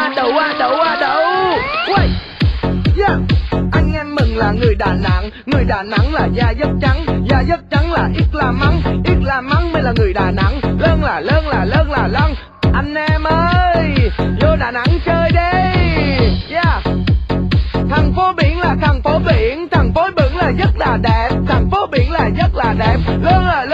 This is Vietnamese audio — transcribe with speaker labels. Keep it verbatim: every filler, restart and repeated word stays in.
Speaker 1: à đậu à đậu à đậu. Quay. Yeah. Anh em mình là người Đà Nẵng, người Đà Nẵng là da dấp trắng, da dấp trắng là ít là mắng, ít là mắng mới là người Đà Nẵng. Lân là lân là lân là lân. Anh em ơi, vô Đà Nẵng chơi đi. Yeah. Thành phố biển là thành phố biển, thành phố biển là rất là đẹp, thành phố biển là rất là đẹp. Lân là lân